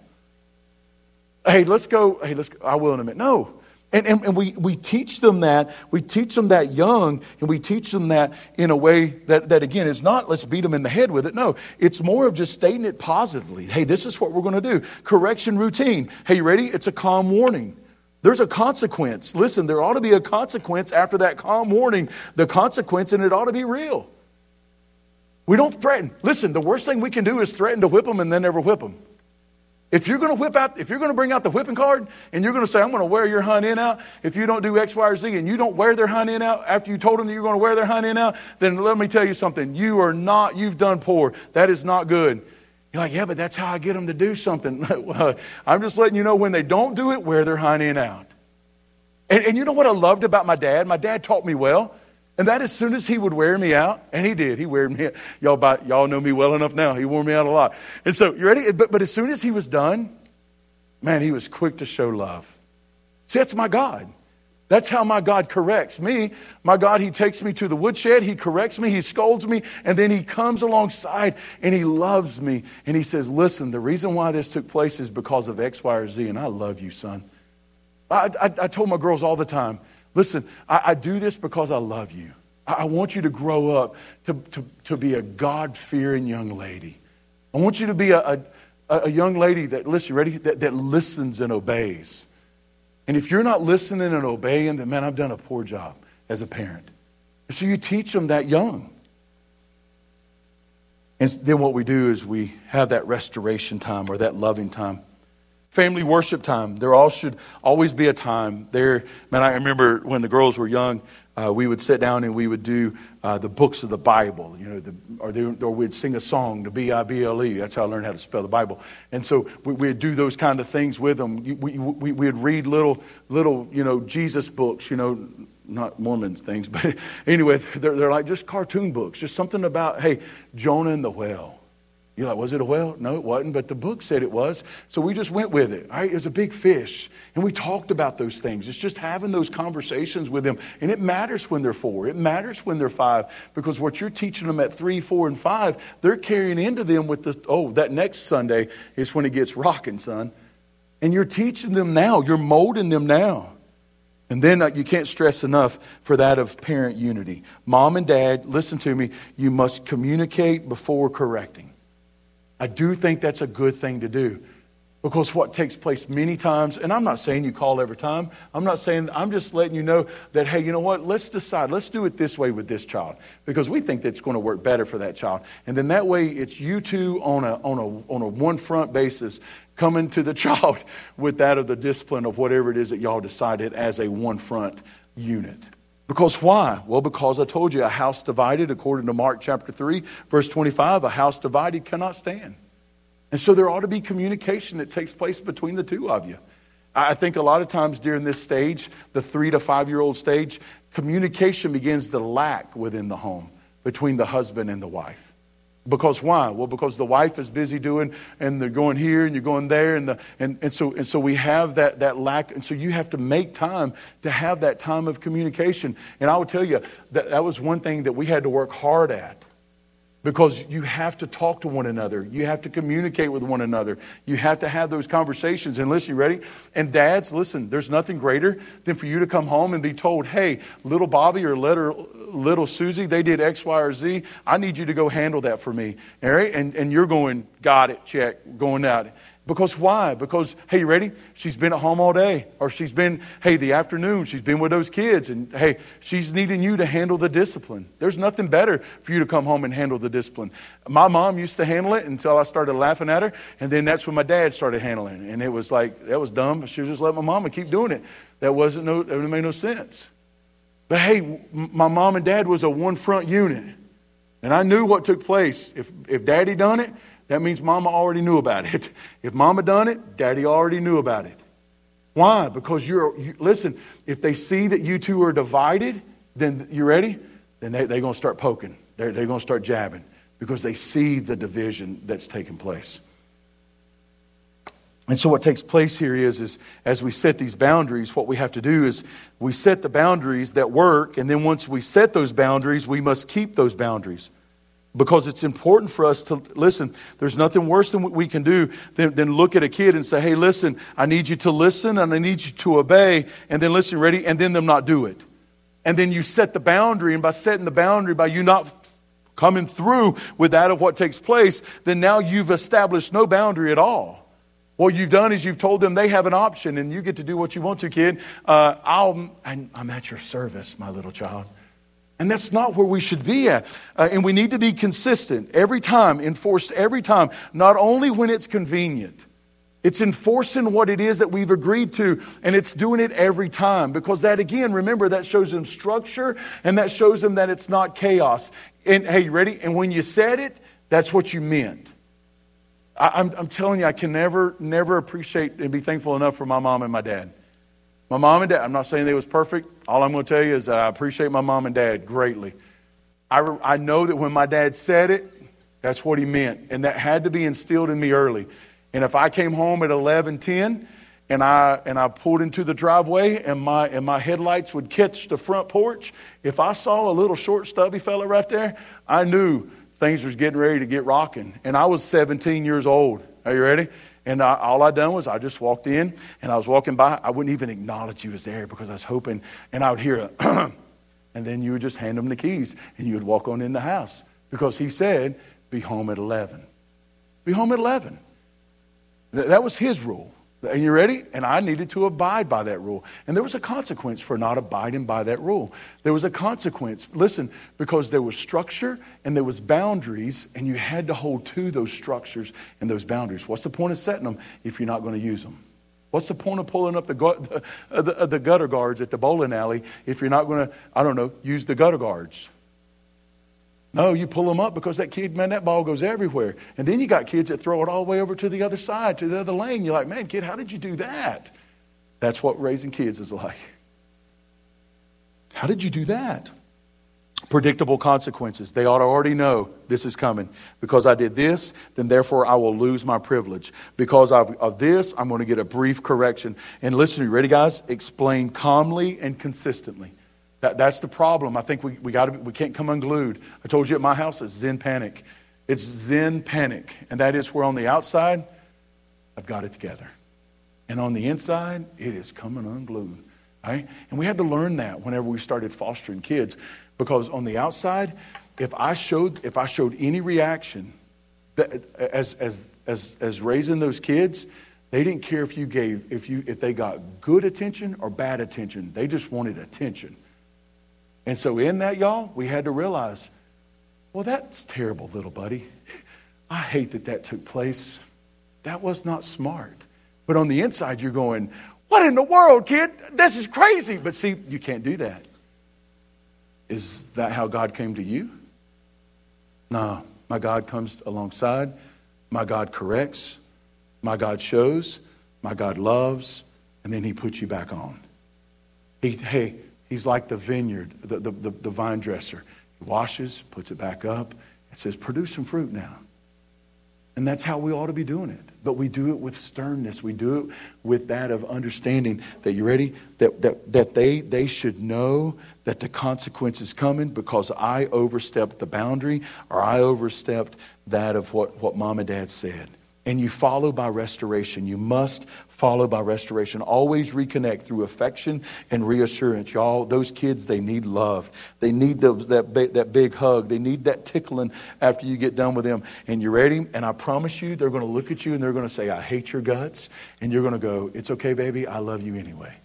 Hey, let's go. Hey, let's go. I will in a minute. No. And, and, and we, we teach them that. We teach them that young, and we teach them that in a way that, that, again, is not let's beat them in the head with it. No, it's more of just stating it positively. Hey, this is what we're going to do. Correction routine. Hey, you ready? It's a calm warning. There's a consequence. Listen, there ought to be a consequence after that calm warning. The consequence, and it ought to be real. We don't threaten. Listen, the worst thing we can do is threaten to whip them and then never whip them. If you're going to whip out, if you're going to bring out the whipping card and you're going to say, I'm going to wear your hind end out, if you don't do X, Y, or Z and you don't wear their hind end out after you told them that you're going to wear their hind end out, then let me tell you something. You are not, you've done poor. That is not good. You're like, yeah, but that's how I get them to do something. Well, I'm just letting you know when they don't do it, wear their hind end out. And, and you know what I loved about my dad? My dad taught me well. And that as soon as he would wear me out, and he did, he wore me out. Y'all, by, y'all know me well enough now. He wore me out a lot. And so, you ready? But, but as soon as he was done, man, he was quick to show love. See, that's my God. That's how my God corrects me. My God, he takes me to the woodshed. He corrects me. He scolds me. And then he comes alongside and he loves me. And he says, listen, the reason why this took place is because of X, Y, or Z. And I love you, son. I, I, I told my girls all the time, listen, I, I do this because I love you. I, I want you to grow up to, to, to be a God-fearing young lady. I want you to be a, a, a young lady that, listen, ready? That, that listens and obeys. And if you're not listening and obeying, then, man, I've done a poor job as a parent. And so you teach them that young. And then what we do is we have that restoration time or that loving time. Family worship time. There all should always be a time there. Man, I remember when the girls were young, uh, we would sit down and we would do uh, the books of the Bible, you know, the, or, they, or we'd sing a song, the B I B L E. That's how I learned how to spell the Bible. And so we, we'd do those kind of things with them. We, we, we'd read little, little, you know, Jesus books, you know, not Mormon things, but anyway, they're, they're like just cartoon books, just something about, hey, Jonah and the whale. You're like, was it a whale? No, it wasn't, but the book said it was. So we just went with it. All right, it was a big fish. And we talked about those things. It's just having those conversations with them. And it matters when they're four. It matters when they're five. Because what you're teaching them at three, four, and five, they're carrying into them with the, oh, that next Sunday is when it gets rocking, son. And you're teaching them now. You're molding them now. And then uh, you can't stress enough for that of parent unity. Mom and dad, listen to me, you must communicate before correcting. I do think that's a good thing to do, because what takes place many times, and I'm not saying you call every time. I'm not saying, I'm just letting you know that, hey, you know what? Let's decide. Let's do it this way with this child, because we think that's going to work better for that child. And then that way it's you two on a, on a, on a one front basis coming to the child with that of the discipline of whatever it is that y'all decided as a one front unit. Because why? Well, because I told you, a house divided, according to Mark chapter three, verse twenty-five, a house divided cannot stand. And so there ought to be communication that takes place between the two of you. I think a lot of times during this stage, the three to five-year-old stage, communication begins to lack within the home between the husband and the wife. Because why? Well, because the wife is busy doing, and they're going here and you're going there, and the and, and so and so we have that that lack, and so you have to make time to have that time of communication. And I will tell you that that was one thing that we had to work hard at. Because you have to talk to one another. You have to communicate with one another. You have to have those conversations. And listen, you ready? And dads, listen, there's nothing greater than for you to come home and be told, hey, little Bobby or little, little Susie, they did X, Y, or Z. I need you to go handle that for me. All right? And, and you're going, got it, check, going out. Because why? Because, hey, you ready? She's been at home all day. Or she's been, hey, the afternoon, she's been with those kids. And, hey, she's needing you to handle the discipline. There's nothing better for you to come home and handle the discipline. My mom used to handle it until I started laughing at her. And then that's when my dad started handling it. And it was like, that was dumb. I should just let my mama keep doing it. That wasn't no, that made no sense. But, hey, my mom and dad was a one-front unit. And I knew what took place. If, if daddy done it, that means mama already knew about it. If mama done it, daddy already knew about it. Why? Because you're, you, listen, if they see that you two are divided, then you ready? Then they, they're going to start poking. They're, they're going to start jabbing because they see the division that's taking place. And so what takes place here is, is as we set these boundaries, what we have to do is we set the boundaries that work. And then once we set those boundaries, we must keep those boundaries. Because it's important for us to, listen, there's nothing worse than what we can do than, than look at a kid and say, hey, listen, I need you to listen and I need you to obey. And then listen, ready? And then them not do it. And then you set the boundary. And by setting the boundary, by you not coming through with that of what takes place, then now you've established no boundary at all. What you've done is you've told them they have an option and you get to do what you want to, kid. Uh, I'll, I'm at your service, my little child. And that's not where we should be at. Uh, and we need to be consistent every time, enforced every time, not only when it's convenient. It's enforcing what it is that we've agreed to, and it's doing it every time. Because that, again, remember, that shows them structure, and that shows them that it's not chaos. And hey, you ready? And when you said it, that's what you meant. I, I'm, I'm telling you, I can never, never appreciate and be thankful enough for my mom and my dad. My mom and dad, I'm not saying they was perfect. All I'm going to tell you is that I appreciate my mom and dad greatly. I, I know that when my dad said it, that's what he meant. And that had to be instilled in me early. And if I came home at eleven ten and I and I pulled into the driveway and my and my headlights would catch the front porch, if I saw a little short stubby fella right there, I knew things was getting ready to get rocking. And I was seventeen years old. Are you ready? And I, all I done was I just walked in and I was walking by. I wouldn't even acknowledge he was there because I was hoping. And I would hear a and then you would just hand him the keys and you would walk on in the house because he said, be home at eleven. Be home at eleven. Th- that was his rule. Are you ready? And I needed to abide by that rule. And there was a consequence for not abiding by that rule. There was a consequence. Listen, because there was structure and there was boundaries, and you had to hold to those structures and those boundaries. What's the point of setting them if you're not going to use them? What's the point of pulling up the, the, the, the gutter guards at the bowling alley if you're not going to, I don't know, use the gutter guards? No, you pull them up because that kid, man, that ball goes everywhere. And then you got kids that throw it all the way over to the other side, to the other lane. You're like, man, kid, how did you do that? That's what raising kids is like. How did you do that? Predictable consequences. They ought to already know this is coming. Because I did this, then therefore I will lose my privilege. Because of, of this, I'm going to get a brief correction. And listen, you ready, guys? Explain calmly and consistently. That, that's the problem. I think we, we, gotta, we can't come unglued. I told you at my house, it's Zen panic. It's Zen panic. And that is where on the outside, I've got it together. And on the inside, it is coming unglued. Right? And we had to learn that whenever we started fostering kids. Because on the outside, if I showed if I showed any reaction that, as, as, as, as raising those kids, they didn't care if you gave, if you if they got good attention or bad attention. They just wanted attention. And so in that, y'all, we had to realize, well, that's terrible, little buddy. I hate that that took place. That was not smart. But on the inside, you're going, what in the world, kid? This is crazy. But see, you can't do that. Is that how God came to you? No, my God comes alongside. My God corrects. My God shows. My God loves. And then he puts you back on. He, hey, He's like the vineyard, the, the, the, the vine dresser. He washes, puts it back up, and says, produce some fruit now. And that's how we ought to be doing it. But we do it with sternness. We do it with that of understanding that, you ready? That, that, that they, they should know that the consequence is coming because I overstepped the boundary or I overstepped that of what, what mom and dad said. And you follow by restoration. You must follow by restoration. Always reconnect through affection and reassurance. Y'all, those kids, they need love. They need the, that, that big hug. They need that tickling after you get done with them. And you ready? And I promise you, they're going to look at you and they're going to say, I hate your guts. And you're going to go, it's okay, baby. I love you anyway.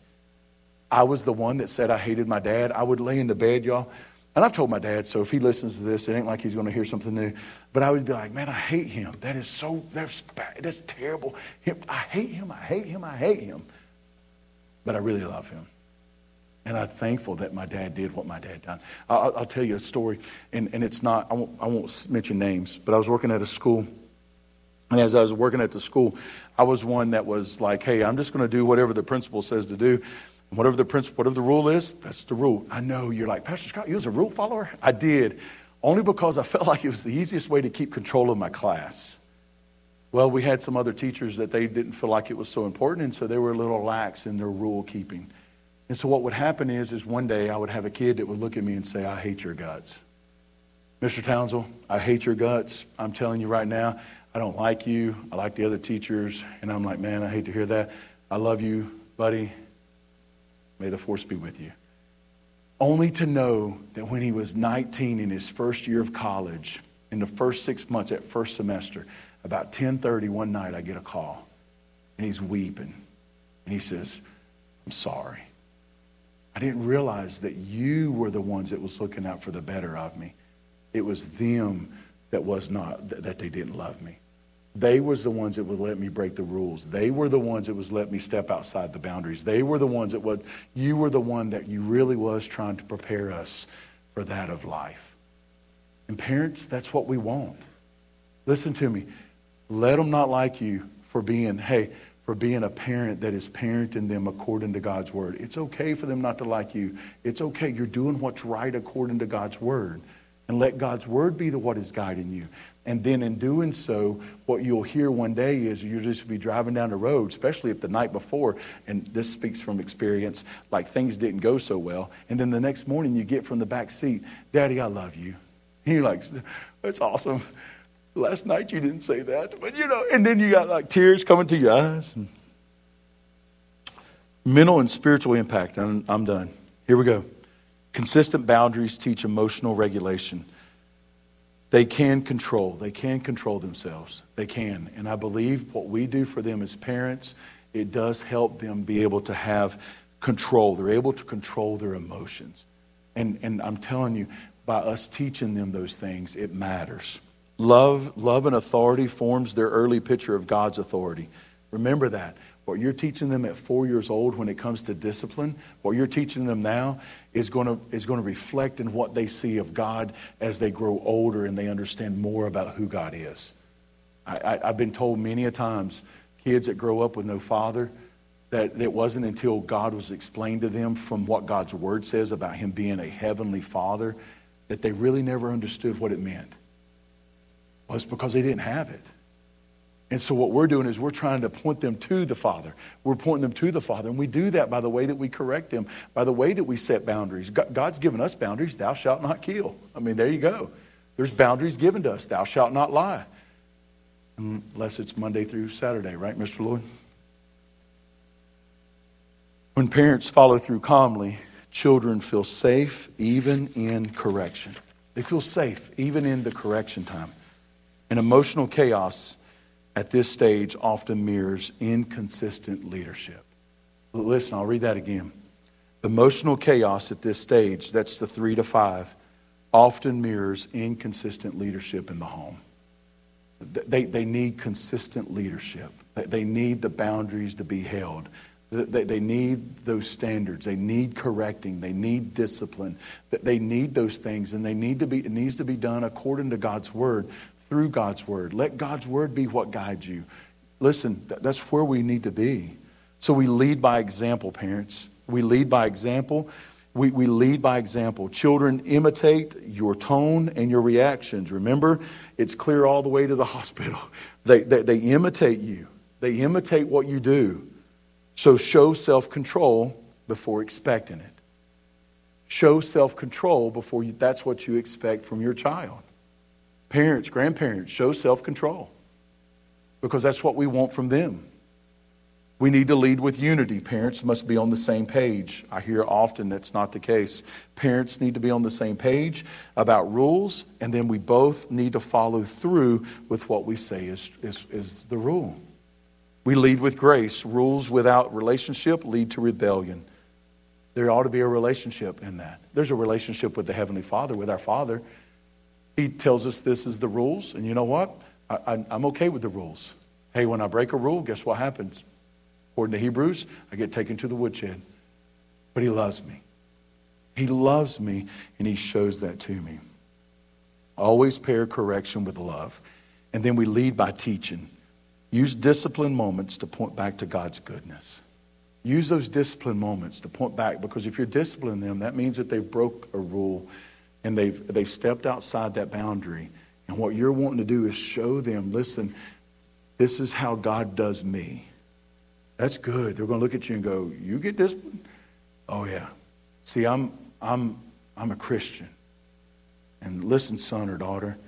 I was the one that said I hated my dad. I would lay in the bed, y'all. And I've told my dad, so if he listens to this, it ain't like he's going to hear something new. But I would be like, man, I hate him. That is so, that's bad. That's terrible. Him, I hate him. I hate him. I hate him. But I really love him. And I'm thankful that my dad did what my dad done. I'll, I'll tell you a story. And, and it's not, I won't, I won't mention names, but I was working at a school. And as I was working at the school, I was one that was like, hey, I'm just going to do whatever the principal says to do. Whatever the principle, whatever the rule is, that's the rule. I know you're like, Pastor Scott, you was a rule follower? I did, only because I felt like it was the easiest way to keep control of my class. Well, we had some other teachers that they didn't feel like it was so important, and so they were a little lax in their rule keeping. And so what would happen is, is one day I would have a kid that would look at me and say, I hate your guts. Mister Townsell, I hate your guts. I'm telling you right now, I don't like you. I like the other teachers. And I'm like, man, I hate to hear that. I love you, buddy. May the force be with you. Only to know that when he was nineteen in his first year of college, in the first six months, at first semester, about ten thirty one night, I get a call. And he's weeping. And he says, I'm sorry. I didn't realize that you were the ones that was looking out for the better of me. It was them that was not, that they didn't love me. They was the ones that would let me break the rules. They were the ones that was let me step outside the boundaries. They were the ones that would, you were the one that you really was trying to prepare us for that of life. And parents, that's what we want. Listen to me. Let them not like you for being, hey, for being a parent that is parenting them according to God's word. It's okay for them not to like you. It's okay. You're doing what's right according to God's word. And let God's word be the what is guiding you. And then in doing so, what you'll hear one day is you'll just be driving down the road, especially if the night before, and this speaks from experience, like things didn't go so well. And then the next morning you get from the back seat, Daddy, I love you. And you're like, that's awesome. Last night you didn't say that. But you know, and then you got like tears coming to your eyes. Mental and spiritual impact. I'm, I'm done. Here we go. Consistent boundaries teach emotional regulation. They can control. They can control themselves. They can. And I believe what we do for them as parents it does help them be able to have control. They're able to control their emotions. And, and I'm telling you, by us teaching them those things, it matters. Love, love and authority forms their early picture of God's authority. Remember that. What you're teaching them at four years old when it comes to discipline, what you're teaching them now is going to is going to reflect in what they see of God as they grow older and they understand more about who God is. I, I, I've been told many a times, kids that grow up with no father, that it wasn't until God was explained to them from what God's word says about him being a heavenly father that they really never understood what it meant. Well, it's because they didn't have it. And so what we're doing is we're trying to point them to the Father. We're pointing them to the Father. And we do that by the way that we correct them, by the way that we set boundaries. God's given us boundaries. Thou shalt not kill. I mean, there you go. There's boundaries given to us. Thou shalt not lie. Unless it's Monday through Saturday, right, Mister Lloyd? When parents follow through calmly, children feel safe even in correction. They feel safe even in the correction time. And emotional chaos at this stage often mirrors inconsistent leadership. Listen, I'll read that again. Emotional chaos at this stage, that's the three to five, often mirrors inconsistent leadership in the home. They, they need consistent leadership. They need the boundaries to be held. They, they need those standards. They need correcting. They need discipline. They need those things, and they need to be. It needs to be done according to God's word, through God's word. Let God's word be what guides you. Listen, that's where we need to be. So we lead by example, parents. We lead by example. We, we lead by example. Children imitate your tone and your reactions. Remember, it's clear all the way to the hospital. They, they, they imitate you. They imitate what you do. So show self-control before expecting it. Show self-control before you, that's what you expect from your child. Parents, grandparents, show self-control because that's what we want from them. We need to lead with unity. Parents must be on the same page. I hear often that's not the case. Parents need to be on the same page about rules, and then we both need to follow through with what we say is, is, is the rule. We lead with grace. Rules without relationship lead to rebellion. There ought to be a relationship in that. There's a relationship with the Heavenly Father, with our Father. He tells us this is the rules, and you know what? I, I, I'm okay with the rules. Hey, when I break a rule, guess what happens? According to Hebrews, I get taken to the woodshed. But he loves me. He loves me, and he shows that to me. Always pair correction with love. And then we lead by teaching. Use discipline moments to point back to God's goodness. Use those discipline moments to point back, because if you're disciplining them, that means that they've broke a rule and they've they've stepped outside that boundary. And what you're wanting to do is show them, listen, this is how God does me. That's good. They're going to look at you and go, you get disciplined? Oh yeah. See, I'm I'm I'm a Christian. And listen, son or daughter,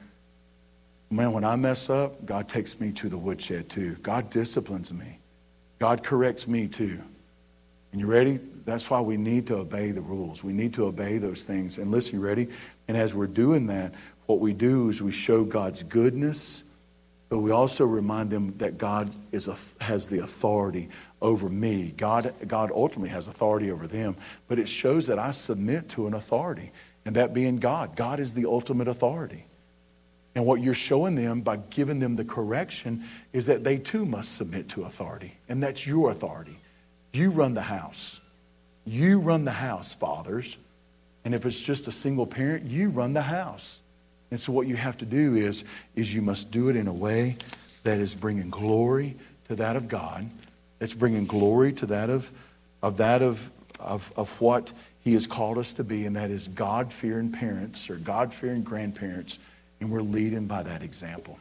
man, when I mess up, God takes me to the woodshed too. God disciplines me. God corrects me too. And you ready? That's why we need to obey the rules. We need to obey those things. And listen, you ready? And as we're doing that, what we do is we show God's goodness, but we also remind them that God is a, has the authority over me. God, God ultimately has authority over them, but it shows that I submit to an authority, and that being God. God is the ultimate authority. And what you're showing them by giving them the correction is that they too must submit to authority, and that's your authority. You run the house. You run the house, fathers. And if it's just a single parent, you run the house. And so what you have to do is, is you must do it in a way that is bringing glory to that of God. That's bringing glory to that of, of that of, of, of what he has called us to be, and that is God-fearing parents or God-fearing grandparents, and we're leading by that example.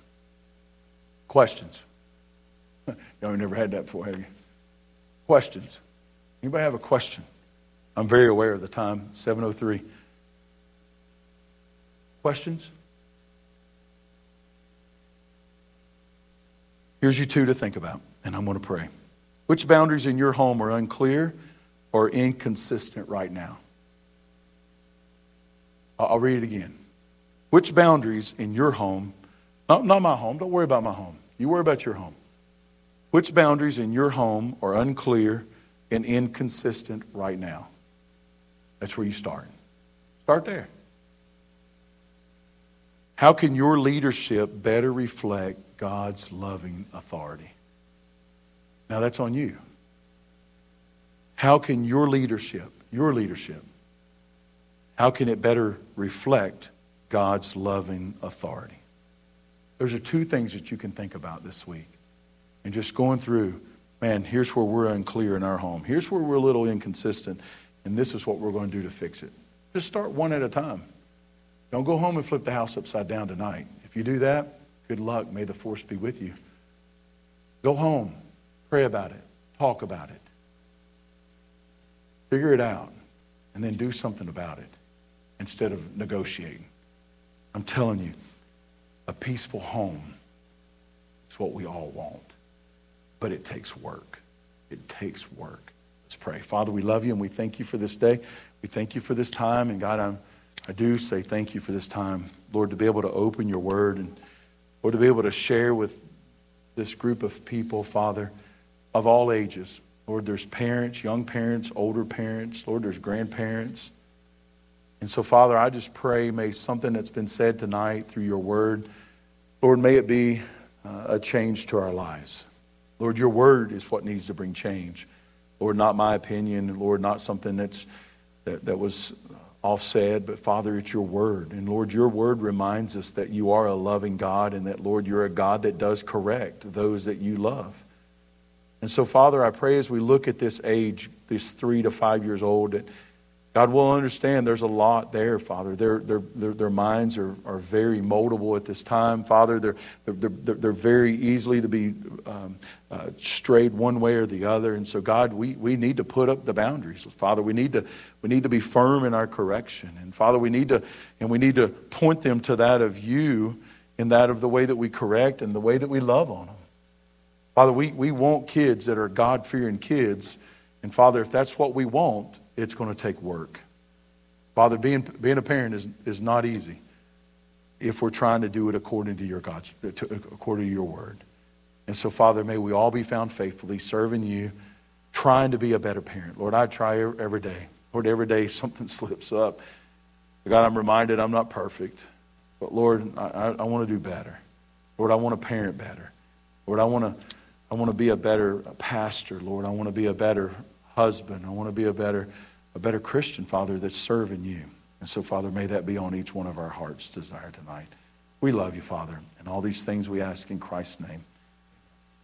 Questions? Y'all never had that before, have you? Questions? Anybody have a question? I'm very aware of the time, seven oh three. Questions? Here's you two to think about, and I'm going to pray. Which boundaries in your home are unclear or inconsistent right now? I'll read it again. Which boundaries in your home, not, not my home, don't worry about my home. You worry about your home. Which boundaries in your home are unclear and inconsistent right now? That's where you start. Start there. How can your leadership better reflect God's loving authority? Now that's on you. How can your leadership, your leadership, how can it better reflect God's loving authority? Those are two things that you can think about this week. And just going through, man, here's where we're unclear in our home. Here's where we're a little inconsistent. And this is what we're going to do to fix it. Just start one at a time. Don't go home and flip the house upside down tonight. If you do that, good luck. May the force be with you. Go home. Pray about it. Talk about it. Figure it out. And then do something about it instead of negotiating. I'm telling you, a peaceful home is what we all want. But it takes work. It takes work. Let's pray. Father, we love you and we thank you for this day. We thank you for this time. And God, I'm, I do say thank you for this time, Lord, to be able to open your word and, Lord, to be able to share with this group of people, Father, of all ages. Lord, there's parents, young parents, older parents. Lord, there's grandparents. And so, Father, I just pray, may something that's been said tonight through your word, Lord, may it be uh, a change to our lives. Lord, your word is what needs to bring change. Lord, not my opinion. Lord, not something that's that, that was off said, but Father, it's your word. And Lord, your word reminds us that you are a loving God and that, Lord, you're a God that does correct those that you love. And so, Father, I pray as we look at this age, this three to five years old, that God will understand there's a lot there, Father. Their, their, their, their minds are, are very moldable at this time, Father. They're, they're, they're, they're very easily to be um, uh, strayed one way or the other. And so, God, we, we need to put up the boundaries. Father, we need to we need to be firm in our correction. And Father, we need to and we need to point them to that of you in that of the way that we correct and the way that we love on them. Father, we, we want kids that are God-fearing kids. And Father, if that's what we want, it's going to take work. Father, being being a parent is, is not easy if we're trying to do it according to your God's, to, according to your word. And so, Father, may we all be found faithfully serving you, trying to be a better parent. Lord, I try every day. Lord, every day something slips up. God, I'm reminded I'm not perfect. But Lord, I, I, I want to do better. Lord, I want to parent better. Lord, I want to I want to be a better pastor. Lord, I want to be a better husband. I want to be a better a better Christian, Father, that's serving you. And so, Father, may that be on each one of our hearts' desire tonight. We love you, Father. And all these things we ask in Christ's name.